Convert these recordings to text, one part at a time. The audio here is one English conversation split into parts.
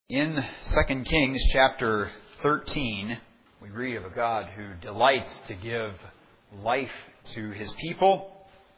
In 2 Kings chapter 13, we read of a God who delights to give life to His people.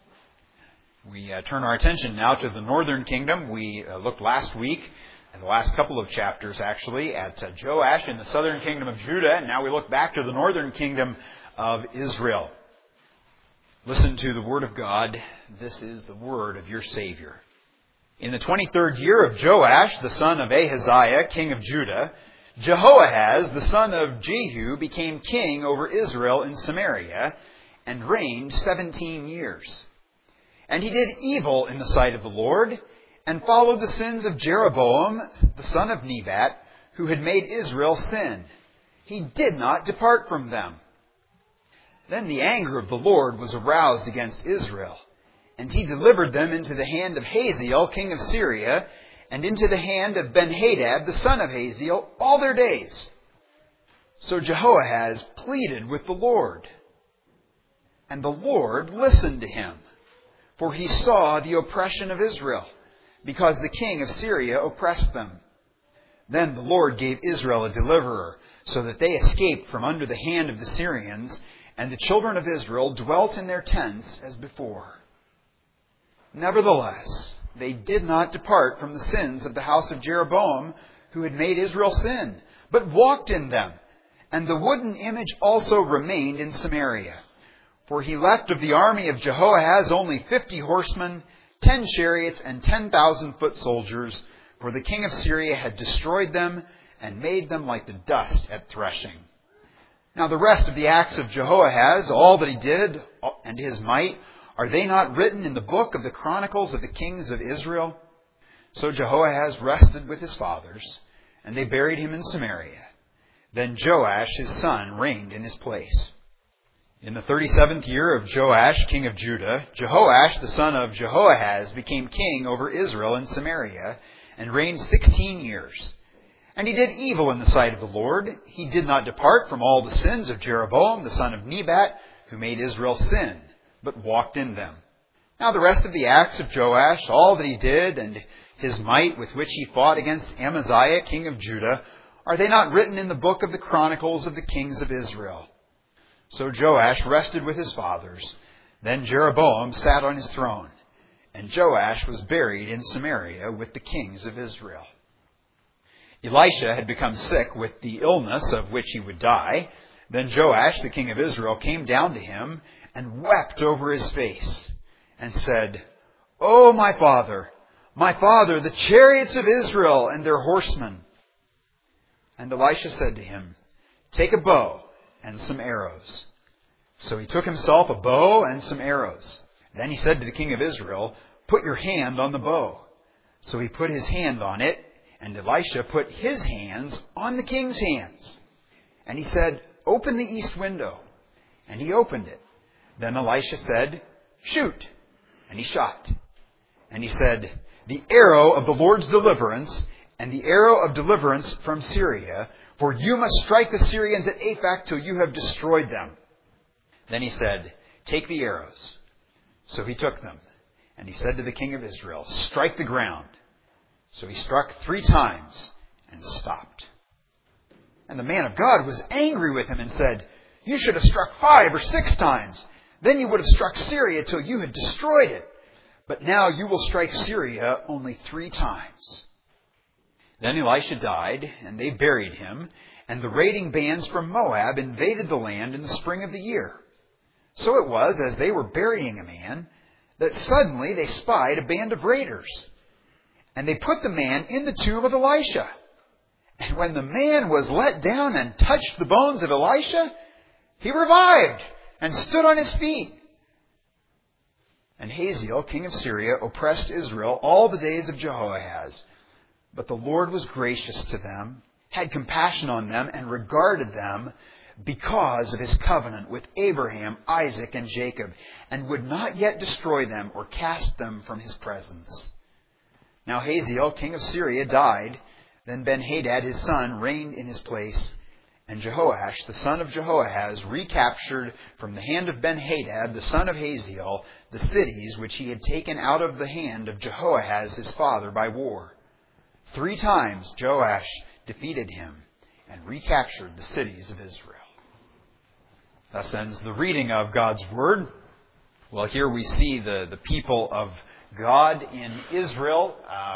We turn our attention now to the northern kingdom. We looked last week, and the last couple of chapters actually, at Joash in the southern kingdom of Judah, and now we look back to the northern kingdom of Israel. Listen to the word of God. This is the word of your Savior. In the 23rd year of Joash, the son of Ahaziah, king of Judah, Jehoahaz, the son of Jehu, became king over Israel in Samaria and reigned 17 years. And he did evil in the sight of the Lord and followed the sins of Jeroboam, the son of Nebat, who had made Israel sin. He did not depart from them. Then the anger of the Lord was aroused against Israel, and he delivered them into the hand of Hazael, king of Syria, and into the hand of Ben-Hadad, the son of Hazael, all their days. So Jehoahaz pleaded with the Lord, and the Lord listened to him, for he saw the oppression of Israel, because the king of Syria oppressed them. Then the Lord gave Israel a deliverer, so that they escaped from under the hand of the Syrians, and the children of Israel dwelt in their tents as before. Nevertheless, they did not depart from the sins of the house of Jeroboam, who had made Israel sin, but walked in them. And the wooden image also remained in Samaria. For he left of the army of Jehoahaz only 50 horsemen, 10 chariots, and 10,000 foot soldiers, for the king of Syria had destroyed them and made them like the dust at threshing. Now the rest of the acts of Jehoahaz, all that he did, and his might, are they not written in the book of the Chronicles of the kings of Israel? So Jehoahaz rested with his fathers, and they buried him in Samaria. Then Joash his son reigned in his place. In the 37th year of Joash, king of Judah, Jehoash the son of Jehoahaz became king over Israel in Samaria, and reigned 16 years. And he did evil in the sight of the Lord. He did not depart from all the sins of Jeroboam the son of Nebat, who made Israel sin, but walked in them. Now the rest of the acts of Joash, all that he did, and his might with which he fought against Amaziah, king of Judah, are they not written in the book of the Chronicles of the kings of Israel? So Joash rested with his fathers. Then Jeroboam sat on his throne, and Joash was buried in Samaria with the kings of Israel. Elisha had become sick with the illness of which he would die. Then Joash, the king of Israel, came down to him and wept over his face, and said, "O my father, the chariots of Israel and their horsemen." And Elisha said to him, "Take a bow and some arrows." So he took himself a bow and some arrows. Then he said to the king of Israel, "Put your hand on the bow." So he put his hand on it, and Elisha put his hands on the king's hands. And he said, "Open the east window." And he opened it. Then Elisha said, "Shoot." And he shot. And he said, "The arrow of the Lord's deliverance, and the arrow of deliverance from Syria, for you must strike the Syrians at Aphek till you have destroyed them." Then he said, "Take the arrows." So he took them. And he said to the king of Israel, "Strike the ground." So he struck 3 times and stopped. And the man of God was angry with him and said, "You should have struck 5 or 6 times. Then you would have struck Syria till you had destroyed it. But now you will strike Syria only 3 times. Then Elisha died, and they buried him, and the raiding bands from Moab invaded the land in the spring of the year. So it was, as they were burying a man, that suddenly they spied a band of raiders. And they put the man in the tomb of Elisha. And when the man was let down and touched the bones of Elisha, he revived and stood on his feet. And Hazael, king of Syria, oppressed Israel all the days of Jehoahaz. But the Lord was gracious to them, had compassion on them, and regarded them because of his covenant with Abraham, Isaac, and Jacob, and would not yet destroy them or cast them from his presence. Now Hazael, king of Syria, died. Then Ben-Hadad, his son, reigned in his place. And Jehoash, the son of Jehoahaz, recaptured from the hand of Ben-Hadad, the son of Hazael, the cities which he had taken out of the hand of Jehoahaz his father by war. 3 times Joash defeated him and recaptured the cities of Israel. Thus ends the reading of God's Word. Well, here we see the people of God in Israel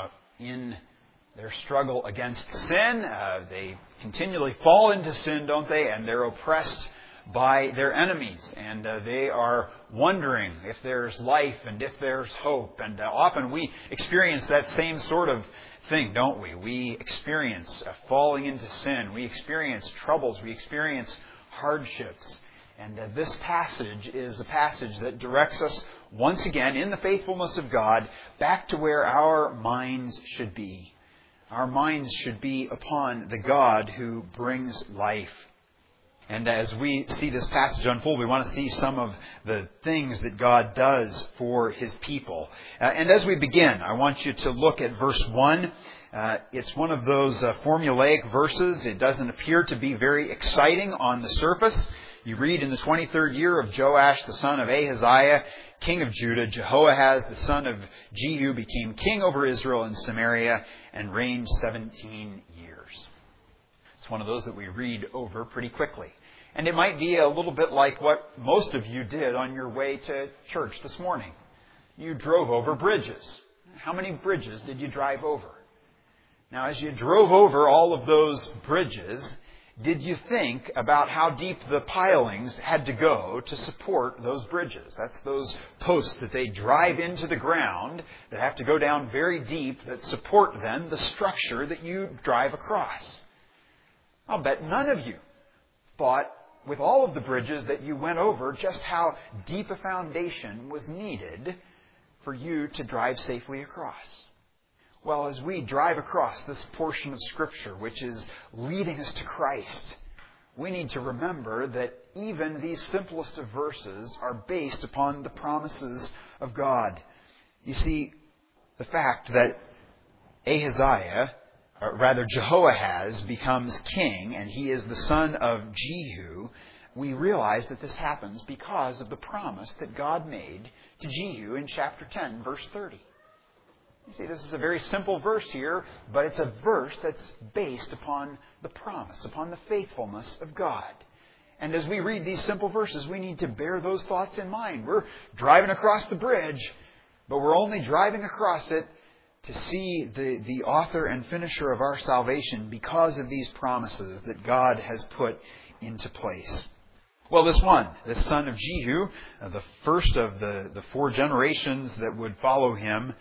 in their struggle against sin. They continually fall into sin, don't they? And they're oppressed by their enemies. And they are wondering if there's life and if there's hope. And often we experience that same sort of thing, don't we? We experience falling into sin. We experience troubles. We experience hardships. And this passage is a passage that directs us once again in the faithfulness of God back to where our minds should be. Our minds should be upon the God who brings life. And as we see this passage unfold, we want to see some of the things that God does for His people. And as we begin, I want you to look at verse 1. It's one of those formulaic verses. It doesn't appear to be very exciting on the surface. You read, in the 23rd year of Joash, the son of Ahaziah, king of Judah, Jehoahaz, the son of Jehu, became king over Israel and Samaria and reigned 17 years. It's one of those that we read over pretty quickly. And it might be a little bit like what most of you did on your way to church this morning. You drove over bridges. How many bridges did you drive over? Now, as you drove over all of those bridges, did you think about how deep the pilings had to go to support those bridges? That's those posts that they drive into the ground that have to go down very deep that support then the structure that you drive across. I'll bet none of you thought with all of the bridges that you went over just how deep a foundation was needed for you to drive safely across. Well, as we drive across this portion of Scripture, which is leading us to Christ, we need to remember that even these simplest of verses are based upon the promises of God. You see, the fact that Jehoahaz becomes king, and he is the son of Jehu, we realize that this happens because of the promise that God made to Jehu in chapter 10, verse 30. You see, this is a very simple verse here, but it's a verse that's based upon the promise, upon the faithfulness of God. And as we read these simple verses, we need to bear those thoughts in mind. We're driving across the bridge, but we're only driving across it to see the author and finisher of our salvation because of these promises that God has put into place. Well, this son of Jehu, the first of the 4 generations that would follow him,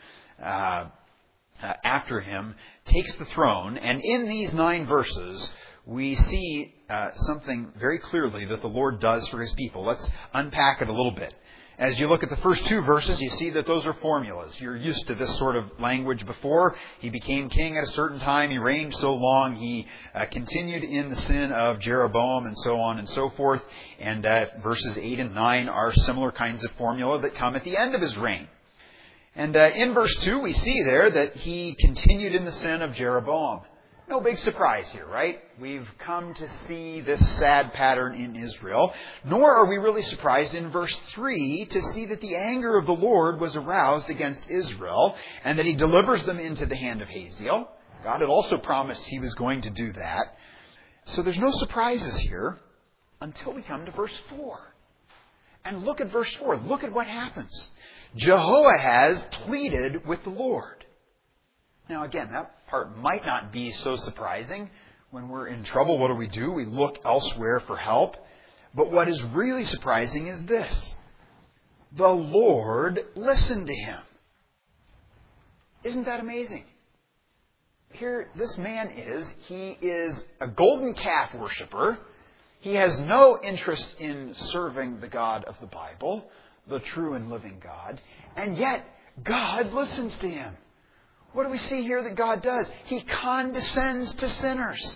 after him, takes the throne. And in these 9 verses, we see something very clearly that the Lord does for His people. Let's unpack it a little bit. As you look at the first 2 verses, you see that those are formulas. You're used to this sort of language before. He became king at a certain time. He reigned so long. He continued in the sin of Jeroboam, and so on and so forth. And verses 8 and 9 are similar kinds of formula that come at the end of his reign. And in verse 2, we see there that he continued in the sin of Jeroboam. No big surprise here, right? We've come to see this sad pattern in Israel. Nor are we really surprised in verse 3 to see that the anger of the Lord was aroused against Israel and that He delivers them into the hand of Hazael. God had also promised He was going to do that. So there's no surprises here until we come to verse 4. And look at verse 4. Look at what happens. Jehoahaz pleaded with the Lord. Now again, that part might not be so surprising. When we're in trouble, what do? We look elsewhere for help. But what is really surprising is this. The Lord listened to him. Isn't that amazing? Here, this man he is a golden calf worshiper. He has no interest in serving the God of the Bible, the true and living God. And yet, God listens to him. What do we see here that God does? He condescends to sinners.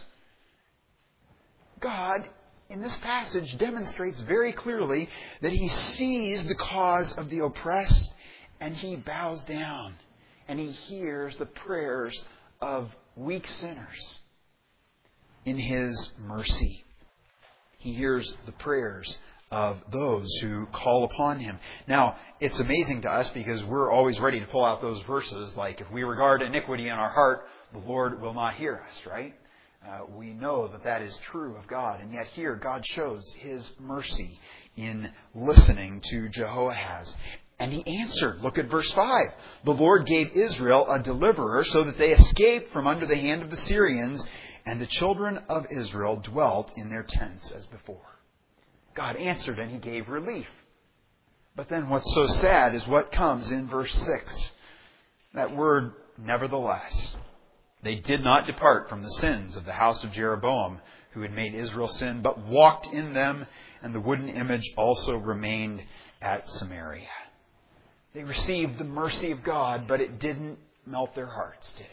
God, in this passage, demonstrates very clearly that He sees the cause of the oppressed and He bows down and He hears the prayers of weak sinners in His mercy. He hears the prayers of those who call upon Him. Now, it's amazing to us because we're always ready to pull out those verses like, if we regard iniquity in our heart, the Lord will not hear us, right? We know that that is true of God. And yet here, God shows His mercy in listening to Jehoahaz. And He answered. Look at verse 5. The Lord gave Israel a deliverer so that they escaped from under the hand of the Syrians, and the children of Israel dwelt in their tents as before. God answered and He gave relief. But then what's so sad is what comes in verse 6. That word, nevertheless. They did not depart from the sins of the house of Jeroboam, who had made Israel sin, but walked in them, and the wooden image also remained at Samaria. They received the mercy of God, but it didn't melt their hearts, did it?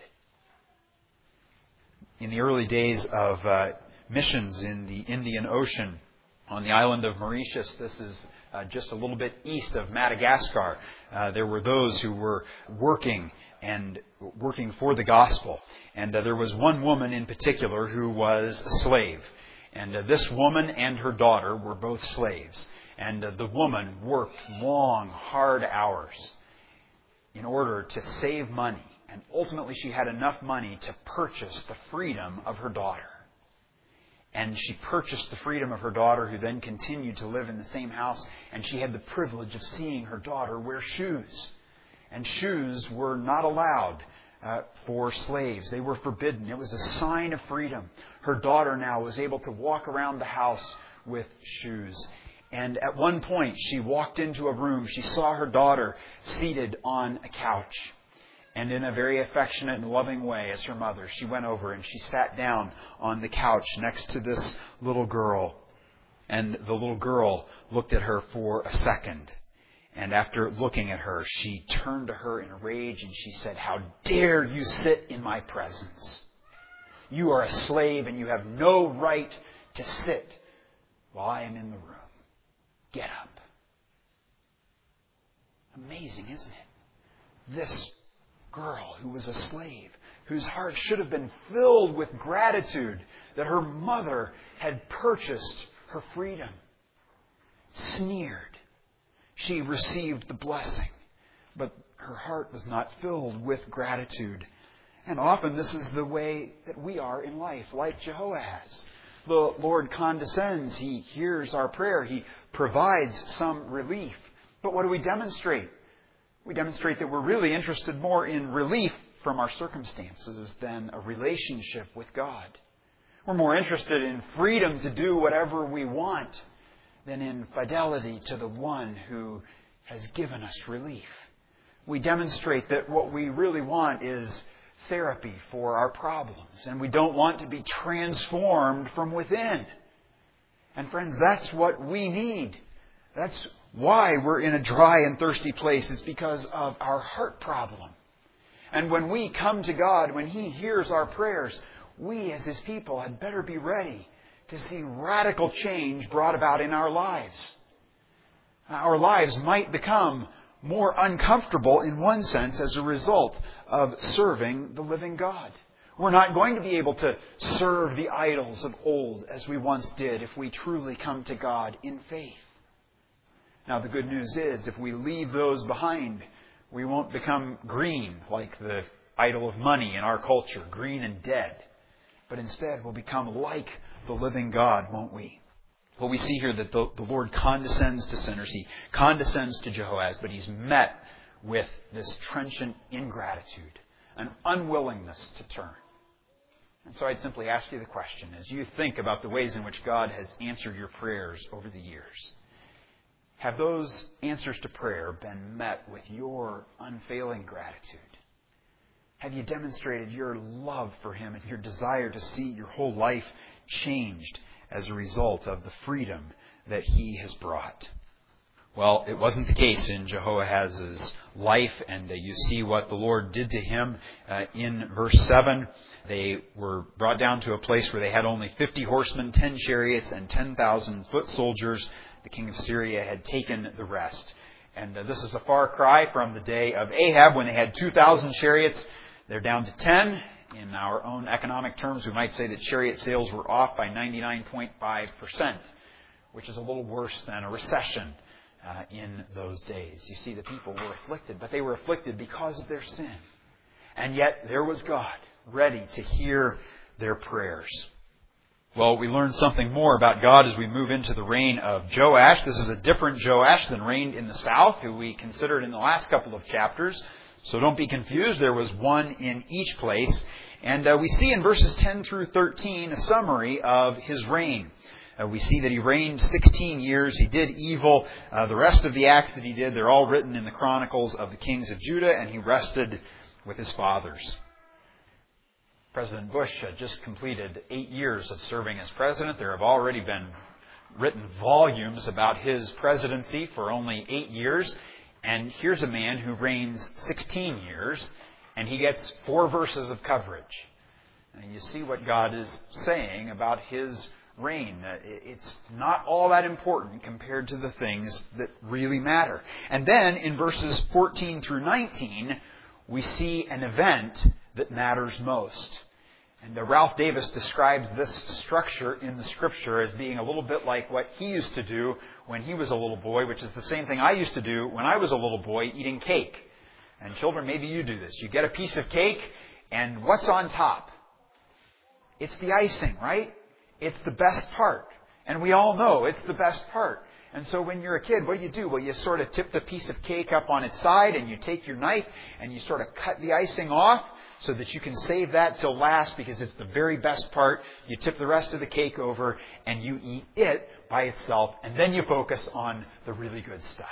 In the early days of missions in the Indian Ocean, on the island of Mauritius, this is just a little bit east of Madagascar, there were those who were working for the gospel. And there was one woman in particular who was a slave. And this woman and her daughter were both slaves. And the woman worked long, hard hours in order to save money. And ultimately she had enough money to purchase the freedom of her daughter. And she purchased the freedom of her daughter, who then continued to live in the same house. And she had the privilege of seeing her daughter wear shoes. And shoes were not allowed for slaves. They were forbidden. It was a sign of freedom. Her daughter now was able to walk around the house with shoes. And at one point, she walked into a room. She saw her daughter seated on a couch. And in a very affectionate and loving way, as her mother, she went over and she sat down on the couch next to this little girl. And the little girl looked at her for a second. And after looking at her, she turned to her in a rage and she said, "How dare you sit in my presence? You are a slave and you have no right to sit while I am in the room. Get up." Amazing, isn't it? This girl who was a slave, whose heart should have been filled with gratitude that her mother had purchased her freedom, sneered. She received the blessing, but her heart was not filled with gratitude. And often this is the way that we are in life, like Jehoahaz. The Lord condescends. He hears our prayer. He provides some relief. But what do we demonstrate? We demonstrate that we're really interested more in relief from our circumstances than a relationship with God. We're more interested in freedom to do whatever we want than in fidelity to the one who has given us relief. We demonstrate that what we really want is therapy for our problems, and we don't want to be transformed from within. And friends, that's what we need. That's why we're in a dry and thirsty place. It's because of our heart problem. And when we come to God, when He hears our prayers, we as His people had better be ready to see radical change brought about in our lives. Our lives might become more uncomfortable in one sense as a result of serving the living God. We're not going to be able to serve the idols of old as we once did if we truly come to God in faith. Now, the good news is, if we leave those behind, we won't become green like the idol of money in our culture, green and dead. But instead, we'll become like the living God, won't we? Well, we see here that the Lord condescends to sinners. He condescends to Jehoahaz, but He's met with this trenchant ingratitude, an unwillingness to turn. And so I'd simply ask you the question, as you think about the ways in which God has answered your prayers over the years, have those answers to prayer been met with your unfailing gratitude? Have you demonstrated your love for Him and your desire to see your whole life changed as a result of the freedom that He has brought? Well, it wasn't the case in Jehoahaz's life, and you see what the Lord did to him in verse 7. They were brought down to a place where they had only 50 horsemen, 10 chariots, and 10,000 foot soldiers. The king of Syria had taken the rest. And this is a far cry from the day of Ahab when they had 2,000 chariots. They're down to 10. In our own economic terms, we might say that chariot sales were off by 99.5%, which is a little worse than a recession in those days. You see, the people were afflicted, but they were afflicted because of their sin. And yet there was God ready to hear their prayers. Well, we learn something more about God as we move into the reign of Joash. This is a different Joash than reigned in the south, who we considered in the last couple of chapters. So don't be confused. There was one in each place. And we see in verses 10 through 13 a summary of his reign. We see that he reigned 16 years. He did evil. The rest of the acts that he did, they're all written in the Chronicles of the Kings of Judah, and he rested with his fathers. President Bush just completed 8 years of serving as president. There have already been written volumes about his presidency for only 8 years. And here's a man who reigns 16 years, and he gets 4 verses of coverage. And you see what God is saying about his reign. It's not all that important compared to the things that really matter. And then in verses 14 through 19, we see an event that matters most. And Ralph Davis describes this structure in the Scripture as being a little bit like what he used to do when he was a little boy, which is the same thing I used to do when I was a little boy, eating cake. And children, maybe you do this. You get a piece of cake, and what's on top? It's the icing, right? It's the best part. And we all know it's the best part. And so when you're a kid, what do? Well, you sort of tip the piece of cake up on its side, and you take your knife, and you sort of cut the icing off, so that you can save that till last because it's the very best part. You tip the rest of the cake over and you eat it by itself, and then you focus on the really good stuff.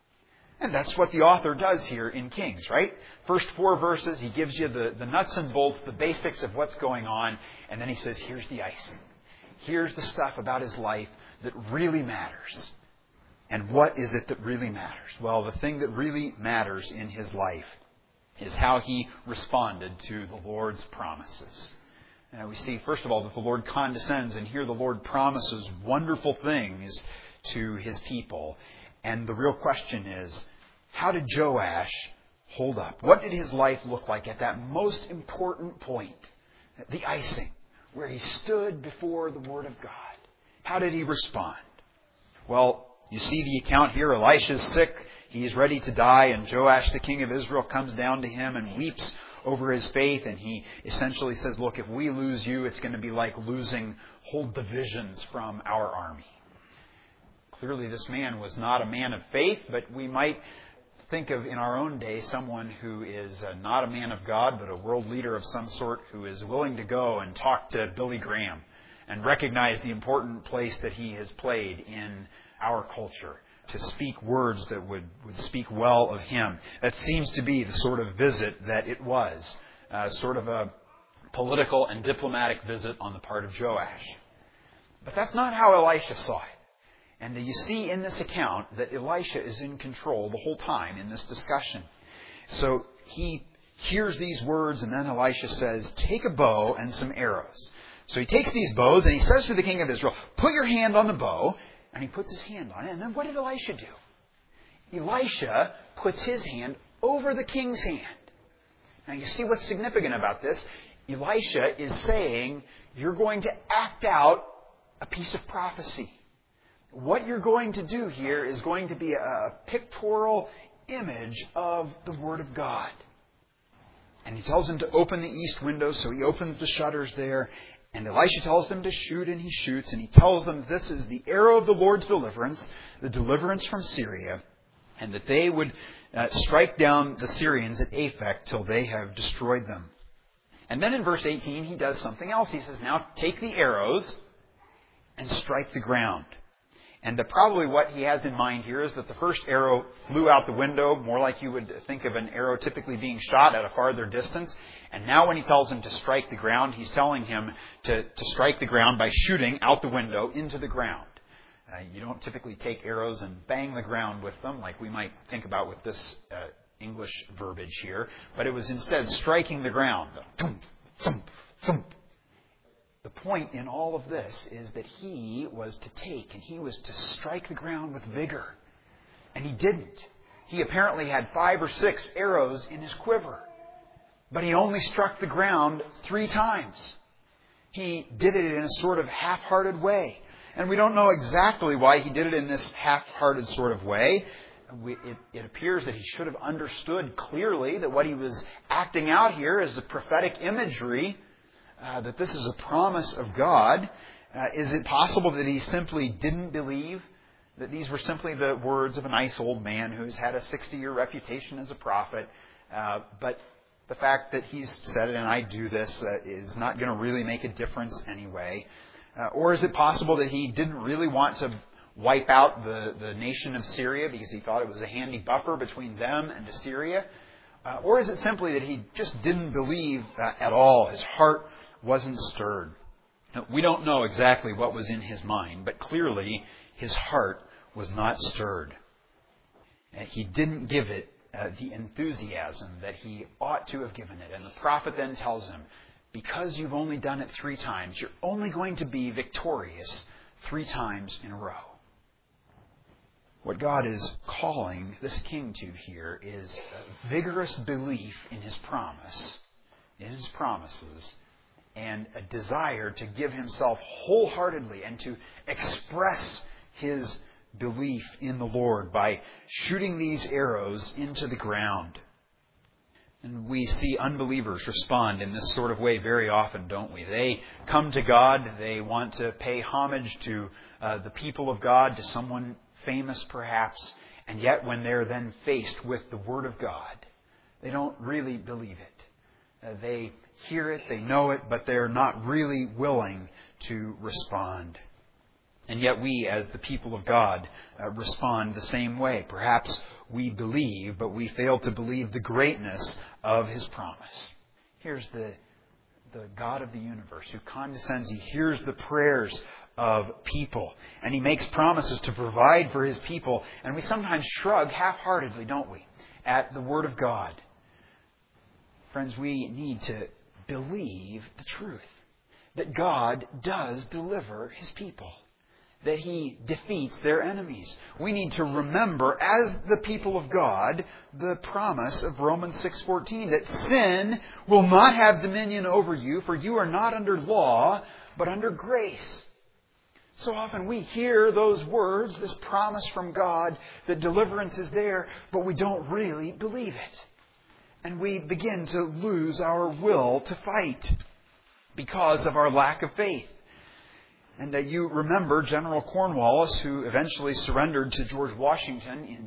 And that's what the author does here in Kings, right? First 4 verses, he gives you the nuts and bolts, the basics of what's going on, and then he says, here's the icing. Here's the stuff about his life that really matters. And what is it that really matters? Well, the thing that really matters in his life is how he responded to the Lord's promises. We see, first of all, that the Lord condescends, and here the Lord promises wonderful things to his people. And the real question is, how did Joash hold up? What did his life look like at that most important point? The icing, where he stood before the Word of God. How did he respond? Well, you see the account here. Elisha's sick. He's ready to die, and Joash, the king of Israel, comes down to him and weeps over his faith, and he essentially says, look, if we lose you, it's going to be like losing whole divisions from our army. Clearly, this man was not a man of faith, but we might think of, in our own day, someone who is not a man of God, but a world leader of some sort who is willing to go and talk to Billy Graham and recognize the important place that he has played in our culture, to speak words that would speak well of him. That seems to be the sort of visit that it was, sort of a political and diplomatic visit on the part of Joash. But that's not how Elisha saw it. And you see in this account that Elisha is in control the whole time in this discussion. So he hears these words, and then Elisha says, take a bow and some arrows. So he takes these bows, and he says to the king of Israel, put your hand on the bow. And he puts his hand on it. And then what did Elisha do? Elisha puts his hand over the king's hand. Now you see what's significant about this. Elisha is saying, you're going to act out a piece of prophecy. What you're going to do here is going to be a pictorial image of the Word of God. And he tells him to open the east window, so he opens the shutters there. And Elisha tells them to shoot, and he shoots, and he tells them this is the arrow of the Lord's deliverance, the deliverance from Syria, and that they would strike down the Syrians at Aphek till they have destroyed them. And then in verse 18, he does something else. He says, now take the arrows and strike the ground. And probably what he has in mind here is that the first arrow flew out the window, more like you would think of an arrow typically being shot at a farther distance. And now when he tells him to strike the ground, he's telling him to strike the ground by shooting out the window into the ground. You don't typically take arrows and bang the ground with them like we might think about with this English verbiage here. But it was instead striking the ground. Thump, thump, thump. The point in all of this is that he was to take and he was to strike the ground with vigor. And he didn't. He apparently had 5 or 6 arrows in his quiver. But he only struck the ground 3 times. He did it in a sort of half-hearted way. And we don't know exactly why he did it in this half-hearted sort of way. it appears that he should have understood clearly that what he was acting out here is a prophetic imagery, that this is a promise of God. Is it possible that he simply didn't believe that these were simply the words of a nice old man who's had a 60-year reputation as a prophet, but the fact that he's said it and I do this is not going to really make a difference anyway? Or is it possible that he didn't really want to wipe out the nation of Syria because he thought it was a handy buffer between them and Assyria? Or is it simply that he just didn't believe at all? His heart wasn't stirred. Now, we don't know exactly what was in his mind, but clearly his heart was not stirred. He didn't give it the enthusiasm that he ought to have given it. And the prophet then tells him, because you've only done it 3 times, you're only going to be victorious 3 times in a row. What God is calling this king to here is a vigorous belief in his promise, in his promises, and a desire to give himself wholeheartedly and to express his belief in the Lord by shooting these arrows into the ground. And we see unbelievers respond in this sort of way very often, don't we? They come to God, they want to pay homage to the people of God, to someone famous perhaps, and yet when they're then faced with the Word of God, they don't really believe it. They hear it, they know it, but they're not really willing to respond. And yet we, as the people of God, respond the same way. Perhaps we believe, but we fail to believe the greatness of His promise. Here's the God of the universe who condescends. He hears the prayers of people, and He makes promises to provide for His people. And we sometimes shrug half-heartedly, don't we, at the Word of God. Friends, we need to believe the truth, that God does deliver His people, that He defeats their enemies. We need to remember, as the people of God, the promise of Romans 6:14, that sin will not have dominion over you, for you are not under law, but under grace. So often we hear those words, this promise from God, that deliverance is there, but we don't really believe it. And we begin to lose our will to fight because of our lack of faith. And you remember General Cornwallis, who eventually surrendered to George Washington in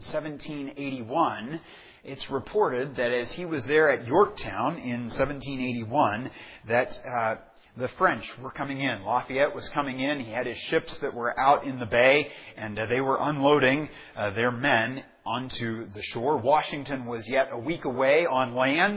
1781. It's reported that as he was there at Yorktown in 1781, that the French were coming in. Lafayette was coming in. He had his ships that were out in the bay, and they were unloading their men onto the shore. Washington was yet a week away on land,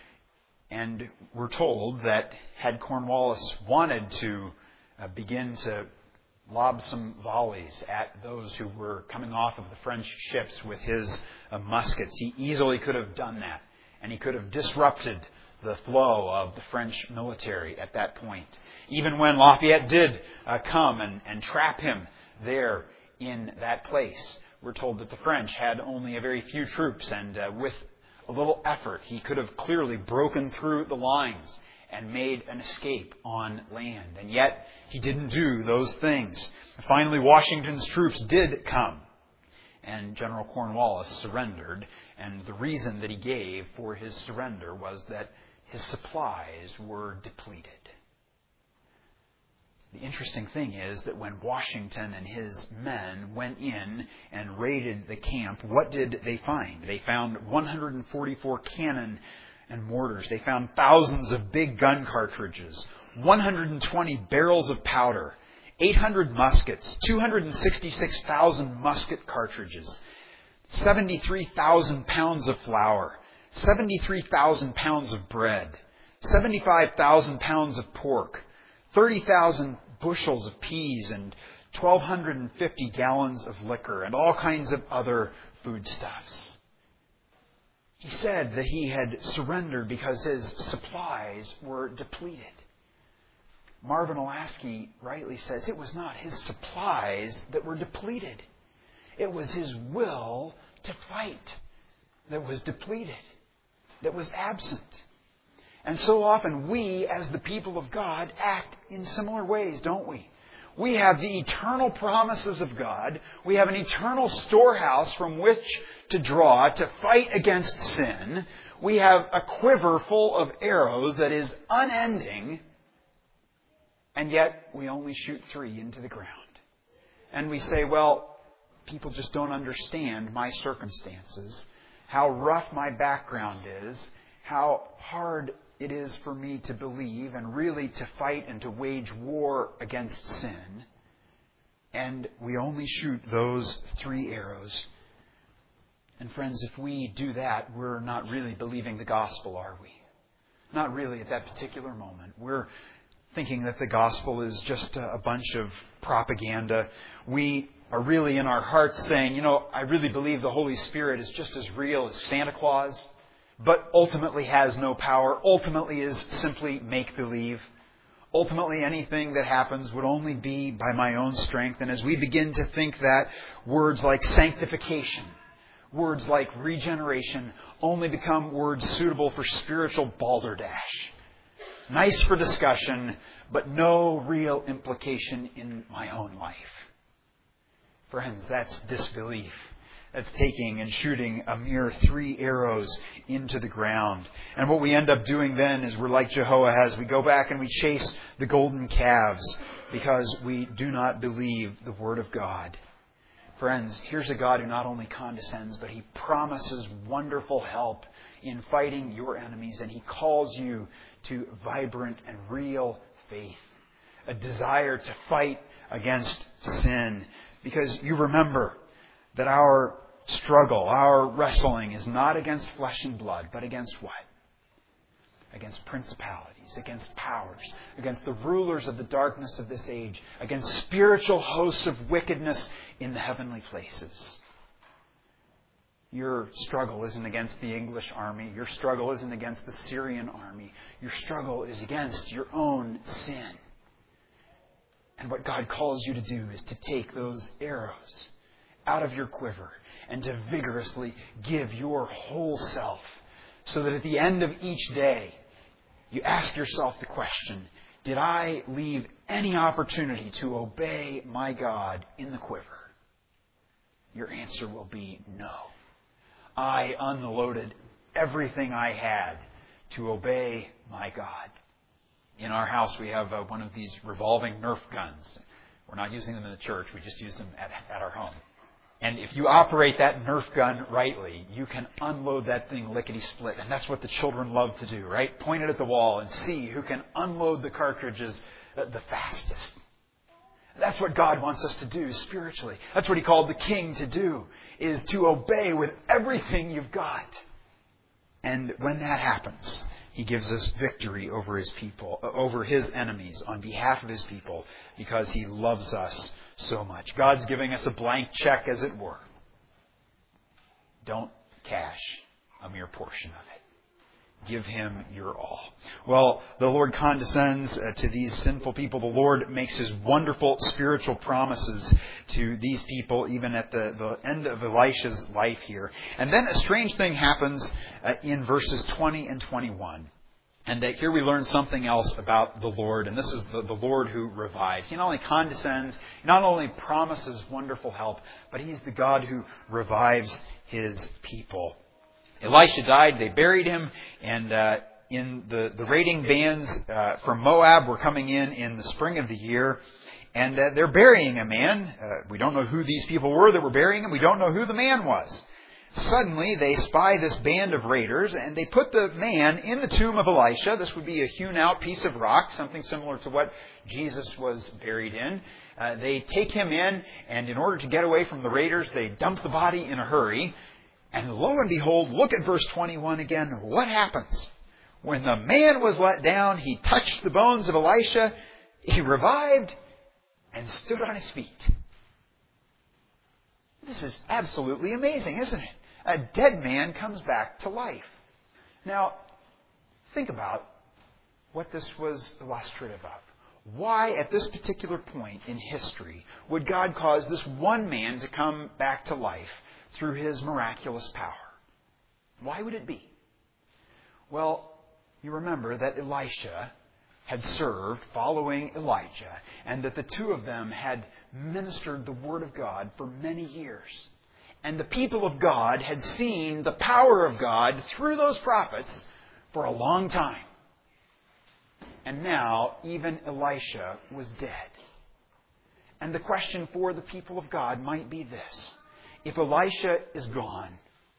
and we're told that had Cornwallis wanted to begin to lob some volleys at those who were coming off of the French ships with his muskets, he easily could have done that, and he could have disrupted the flow of the French military at that point. Even when Lafayette did come and trap him there in that place, we're told that the French had only a very few troops, and with a little effort, he could have clearly broken through the lines and made an escape on land. And yet, he didn't do those things. Finally, Washington's troops did come, and General Cornwallis surrendered. And the reason that he gave for his surrender was that his supplies were depleted. The interesting thing is that when Washington and his men went in and raided the camp, what did they find? They found 144 cannon and mortars. They found thousands of big gun cartridges, 120 barrels of powder, 800 muskets, 266,000 musket cartridges, 73,000 pounds of flour, 73,000 pounds of bread, 75,000 pounds of pork, 30,000 bushels of peas, and 1,250 gallons of liquor, and all kinds of other foodstuffs. He said that he had surrendered because his supplies were depleted. Marvin Olasky rightly says it was not his supplies that were depleted. It was his will to fight that was depleted, that was absent. And so often we, as the people of God, act in similar ways, don't we? We have the eternal promises of God. We have an eternal storehouse from which to draw to fight against sin. We have a quiver full of arrows that is unending. And yet we only shoot 3 into the ground. And we say, well, people just don't understand my circumstances, how rough my background is, how hard it is for me to believe and really to fight and to wage war against sin. And we only shoot those 3 arrows. And friends, if we do that, we're not really believing the gospel, are we? Not really at that particular moment. We're thinking that the gospel is just a bunch of propaganda. We are really in our hearts saying, I really believe the Holy Spirit is just as real as Santa Claus, but ultimately has no power, ultimately is simply make-believe. Ultimately, anything that happens would only be by my own strength. And as we begin to think that, words like sanctification, words like regeneration only become words suitable for spiritual balderdash. Nice for discussion, but no real implication in my own life. Friends, that's disbelief. That's taking and shooting a mere 3 arrows into the ground. And what we end up doing then is we're like Jehoahaz. We go back and we chase the golden calves because we do not believe the Word of God. Friends, here's a God who not only condescends, but He promises wonderful help in fighting your enemies. And He calls you to vibrant and real faith. A desire to fight against sin. Because you remember that our struggle, our wrestling is not against flesh and blood, but against what? Against principalities, against powers, against the rulers of the darkness of this age, against spiritual hosts of wickedness in the heavenly places. Your struggle isn't against the English army. Your struggle isn't against the Syrian army. Your struggle is against your own sin. And what God calls you to do is to take those arrows out of your quiver and to vigorously give your whole self, so that at the end of each day you ask yourself the question, did I leave any opportunity to obey my God in the quiver? Your answer will be no. I unloaded everything I had to obey my God. In our house, we have one of these revolving Nerf guns. We're not using them in the church. We just use them at our home. And if you operate that Nerf gun rightly, you can unload that thing lickety-split. And that's what the children love to do, right? Point it at the wall and see who can unload the cartridges the fastest. That's what God wants us to do spiritually. That's what He called the king to do, is to obey with everything you've got. And when that happens, He gives us victory over His people, over His enemies, on behalf of His people, because He loves us so much. God's giving us a blank check, as it were. Don't cash a mere portion of it. Give Him your all. Well, the Lord condescends to these sinful people. The Lord makes His wonderful spiritual promises to these people, even at the end of Elisha's life here. And then a strange thing happens in verses 20 and 21. And here we learn something else about the Lord. And this is the Lord who revives. He not only condescends, He not only promises wonderful help, but He's the God who revives His people. Elisha died, they buried him, and in the raiding bands from Moab were coming in the spring of the year, and they're burying a man. We don't know who these people were that were burying him. We don't know who the man was. Suddenly, they spy this band of raiders, and they put the man in the tomb of Elisha. This would be a hewn-out piece of rock, something similar to what Jesus was buried in. They take him in, and in order to get away from the raiders, they dump the body in a hurry. And lo and behold, look at verse 21 again. What happens? When the man was let down, he touched the bones of Elisha, he revived, and stood on his feet. This is absolutely amazing, isn't it? A dead man comes back to life. Now, think about what this was illustrative of. Why, at this particular point in history, would God cause this one man to come back to life through His miraculous power? Why would it be? Well, you remember that Elisha had served following Elijah, and that the two of them had ministered the Word of God for many years. And the people of God had seen the power of God through those prophets for a long time. And now even Elisha was dead. And the question for the people of God might be this: if Elisha is gone,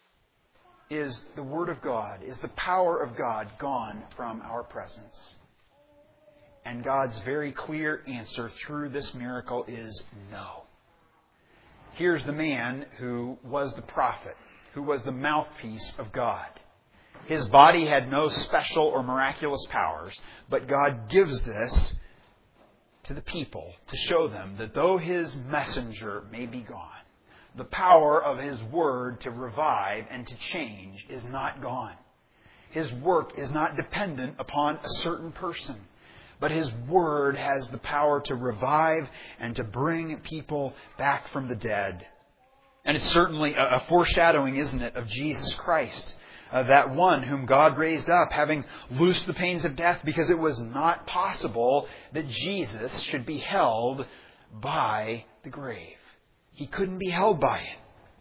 is the Word of God, is the power of God gone from our presence? And God's very clear answer through this miracle is no. Here's the man who was the prophet, who was the mouthpiece of God. His body had no special or miraculous powers, but God gives this to the people to show them that though His messenger may be gone, the power of His Word to revive and to change is not gone. His work is not dependent upon a certain person, but His Word has the power to revive and to bring people back from the dead. And it's certainly a foreshadowing, isn't it, of Jesus Christ, that one whom God raised up, having loosed the pains of death, because it was not possible that Jesus should be held by the grave. He couldn't be held by it.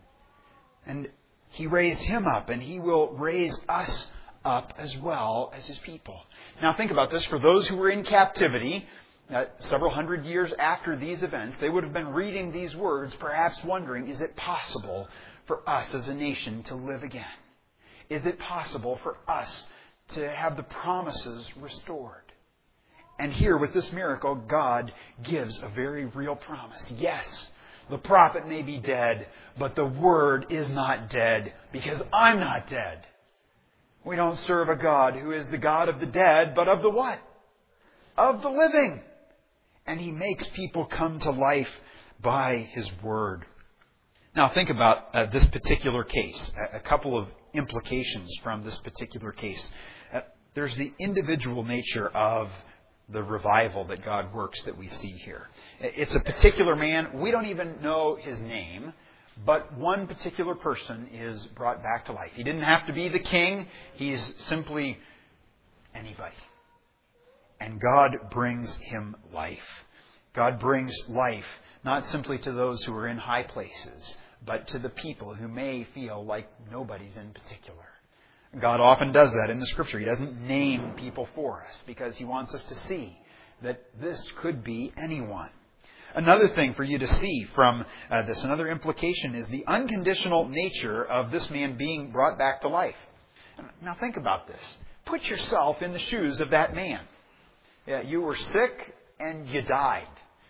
And He raised Him up, and He will raise us up as well as His people. Now think about this. For those who were in captivity, several hundred years after these events, they would have been reading these words, perhaps wondering, is it possible for us as a nation to live again? Is it possible for us to have the promises restored? And here with this miracle, God gives a very real promise. Yes, the prophet may be dead, but the Word is not dead, because I'm not dead. We don't serve a God who is the God of the dead, but of the what? Of the living. And He makes people come to life by His Word. Now think about this particular case. A couple of implications from this particular case. There's the individual nature of the revival that God works that we see here. It's a particular man. We don't even know his name, but one particular person is brought back to life. He didn't have to be the king. He's simply anybody. And God brings him life. God brings life not simply to those who are in high places, but to the people who may feel like nobody's in particular. God often does that in the Scripture. He doesn't name people for us because He wants us to see that this could be anyone. Another thing for you to see from this, another implication, is the unconditional nature of this man being brought back to life. Now think about this. Put yourself in the shoes of that man. You were sick and you died.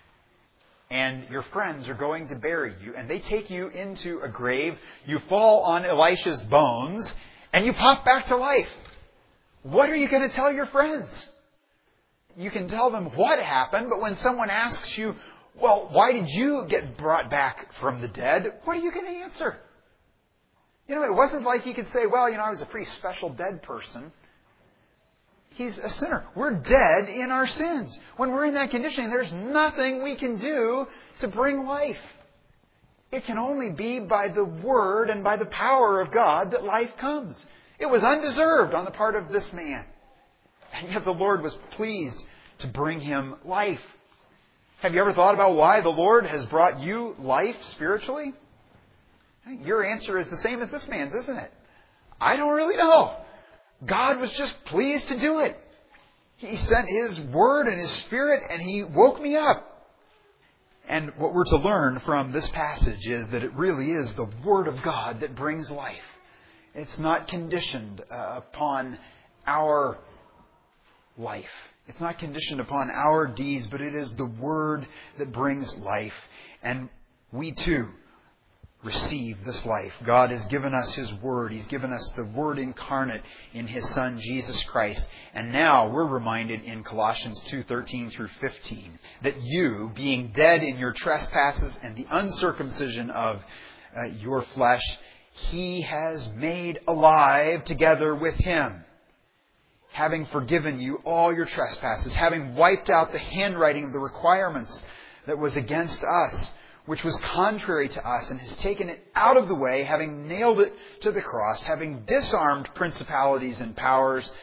And your friends are going to bury you. And they take you into a grave. You fall on Elisha's bones. And you pop back to life. What are you going to tell your friends? You can tell them what happened. But when someone asks you, well, why did you get brought back from the dead? What are you going to answer? It wasn't like you could say, well, I was a pretty special dead person. He's a sinner. We're dead in our sins. When we're in that condition, there's nothing we can do to bring life. It can only be by the Word and by the power of God that life comes. It was undeserved on the part of this man. And yet the Lord was pleased to bring him life. Have you ever thought about why the Lord has brought you life spiritually? Your answer is the same as this man's, isn't it? I don't really know. God was just pleased to do it. He sent His Word and His Spirit and He woke me up. And what we're to learn from this passage is that it really is the Word of God that brings life. It's not conditioned upon our life. It's not conditioned upon our deeds, but it is the Word that brings life. And we too receive this life. God has given us His Word. He's given us the Word incarnate in His Son, Jesus Christ. And now we're reminded in Colossians 2:13 through 15 that you, being dead in your trespasses and the uncircumcision of your flesh, He has made alive together with Him, having forgiven you all your trespasses, having wiped out the handwriting of the requirements that was against us, which was contrary to us, and has taken it out of the way, having nailed it to the cross, having disarmed principalities and powers,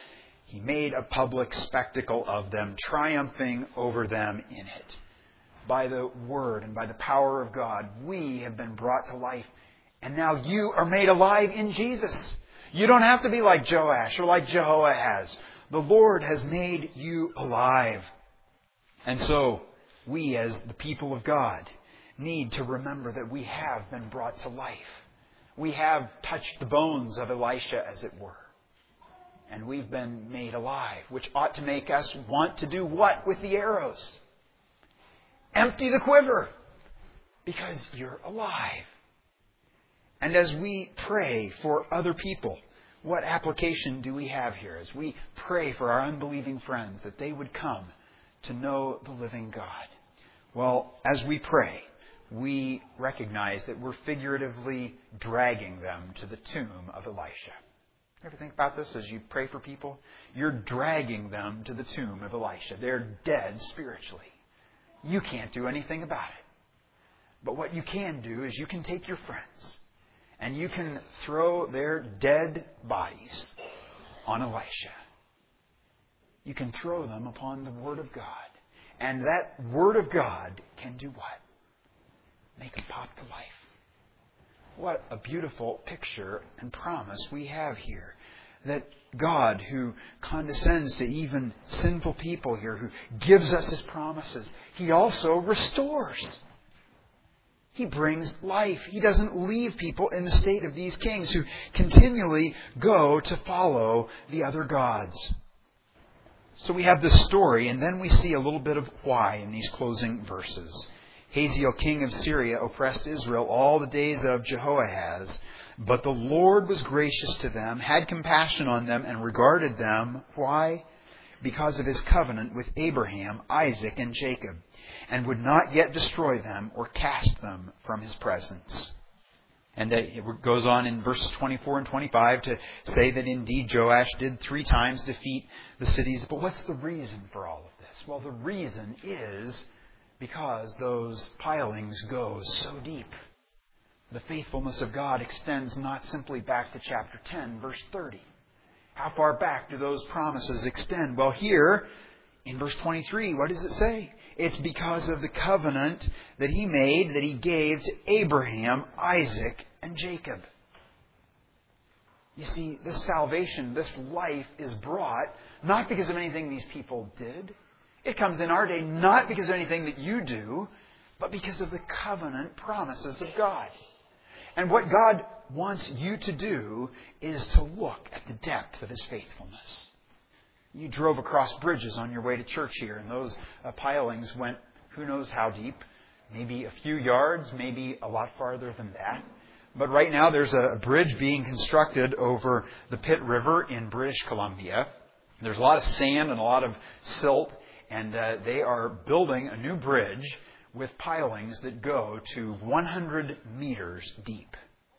He made a public spectacle of them, triumphing over them in it. By the Word and by the power of God, we have been brought to life. And now you are made alive in Jesus. You don't have to be like Joash or like Jehoahaz. The Lord has made you alive. And so, we as the people of God need to remember that we have been brought to life. We have touched the bones of Elisha, as it were. And we've been made alive, which ought to make us want to do what with the arrows? Empty the quiver, because you're alive. And as we pray for other people, what application do we have here as we pray for our unbelieving friends that they would come to know the living God? Well, as we pray, we recognize that we're figuratively dragging them to the tomb of Elisha. Ever think about this as you pray for people? You're dragging them to the tomb of Elisha. They're dead spiritually. You can't do anything about it. But what you can do is you can take your friends and you can throw their dead bodies on Elisha. You can throw them upon the Word of God. And that Word of God can do what? Make them pop to life. What a beautiful picture and promise we have here. That God, who condescends to even sinful people here, who gives us His promises, He also restores. He brings life. He doesn't leave people in the state of these kings who continually go to follow the other gods. So we have this story, and then we see a little bit of why in these closing verses. Hazael, king of Syria, oppressed Israel all the days of Jehoahaz, but the Lord was gracious to them, had compassion on them, and regarded them. Why? Because of His covenant with Abraham, Isaac, and Jacob, and would not yet destroy them or cast them from His presence. And it goes on in verses 24 and 25 to say that indeed Joash did 3 times defeat the cities. But what's the reason for all of this? Well, the reason is because those pilings go so deep. The faithfulness of God extends not simply back to chapter 10, verse 30. How far back do those promises extend? Well, here in verse 23, what does it say? It's because of the covenant that He made, that He gave to Abraham, Isaac, and Jacob. You see, this salvation, this life is brought not because of anything these people did. It comes in our day not because of anything that you do, but because of the covenant promises of God. And what God wants you to do is to look at the depth of His faithfulness. You drove across bridges on your way to church here, and those pilings went who knows how deep. Maybe a few yards, maybe a lot farther than that. But right now there's a bridge being constructed over the Pitt River in British Columbia. There's a lot of sand and a lot of silt, and they are building a new bridge with pilings that go to 100 meters deep.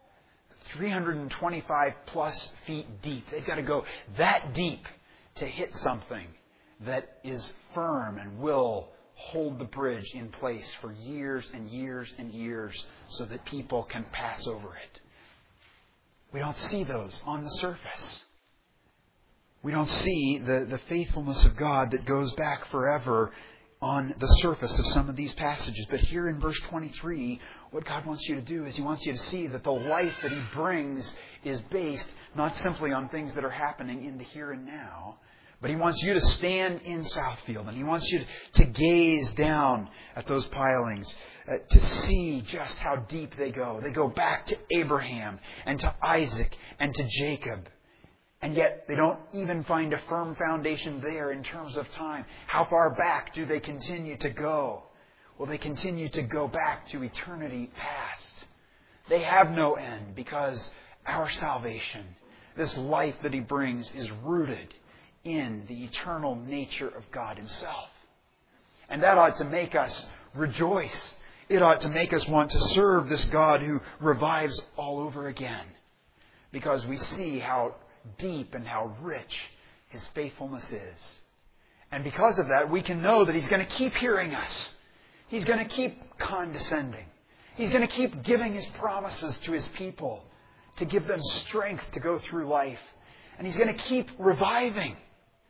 325 plus feet deep. They've got to go that deep to hit something that is firm and will hold the bridge in place for years and years and years so that people can pass over it. We don't see those on the surface. We don't see the faithfulness of God that goes back forever on the surface of some of these passages. But here in verse 23, what God wants you to do is He wants you to see that the life that He brings is based not simply on things that are happening in the here and now, but He wants you to stand in Southfield, and He wants you to gaze down at those pilings, to see just how deep they go. They go back to Abraham and to Isaac and to Jacob. And yet they don't even find a firm foundation there in terms of time. How far back do they continue to go? Well, they continue to go back to eternity past. They have no end because our salvation, this life that He brings, is rooted in the eternal nature of God Himself. And that ought to make us rejoice. It ought to make us want to serve this God who revives all over again. Because we see how deep and how rich His faithfulness is. And because of that, we can know that He's going to keep hearing us. He's going to keep condescending. He's going to keep giving His promises to His people to give them strength to go through life. And He's going to keep reviving.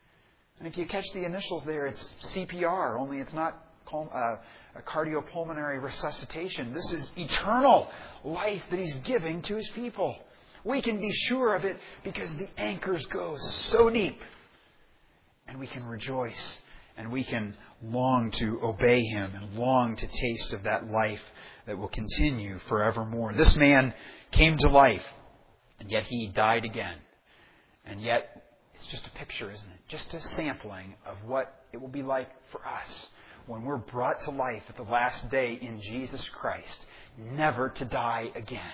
And if you catch the initials there, it's CPR, only it's not a cardiopulmonary resuscitation. This is eternal life that He's giving to His people. We can be sure of it because the anchors go so deep. And we can rejoice and we can long to obey Him and long to taste of that life that will continue forevermore. This man came to life, and yet He died again. And yet, it's just a picture, isn't it? Just a sampling of what it will be like for us when we're brought to life at the last day in Jesus Christ, never to die again,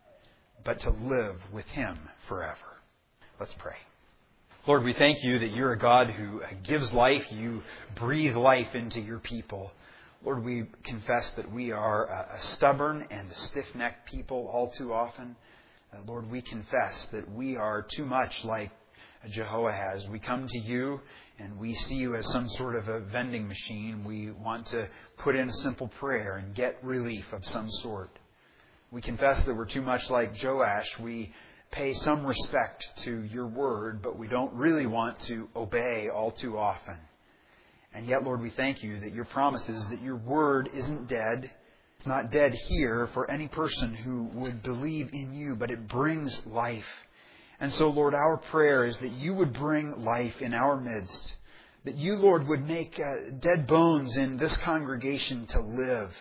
but to live with Him forever. Let's pray. Lord, we thank You that You're a God who gives life. You breathe life into Your people. Lord, we confess that we are a stubborn and a stiff-necked people all too often. Lord, we confess that we are too much like Jehoahaz. We come to You and we see You as some sort of a vending machine. We want to put in a simple prayer and get relief of some sort. We confess that we're too much like Joash. We pay some respect to Your word, but we don't really want to obey all too often. And yet, Lord, we thank You that Your promise is that Your word isn't dead. It's not dead here for any person who would believe in You, but it brings life. And so, Lord, our prayer is that You would bring life in our midst. That You, Lord, would make dead bones in this congregation to live.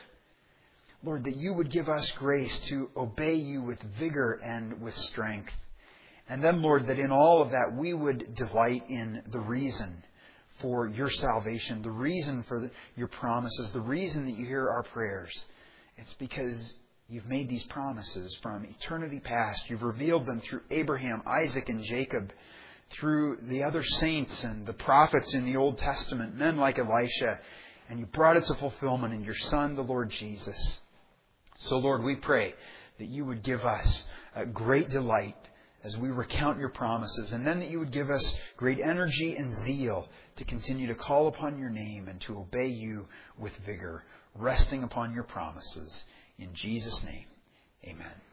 Lord, that You would give us grace to obey You with vigor and with strength. And then, Lord, that in all of that we would delight in the reason for Your salvation, the reason for Your promises, the reason that You hear our prayers. It's because You've made these promises from eternity past. You've revealed them through Abraham, Isaac, and Jacob, through the other saints and the prophets in the Old Testament, men like Elisha, and You brought it to fulfillment in Your Son, the Lord Jesus. So, Lord, we pray that You would give us great delight as we recount Your promises, and then that You would give us great energy and zeal to continue to call upon Your name and to obey You with vigor, resting upon Your promises. In Jesus' name, amen.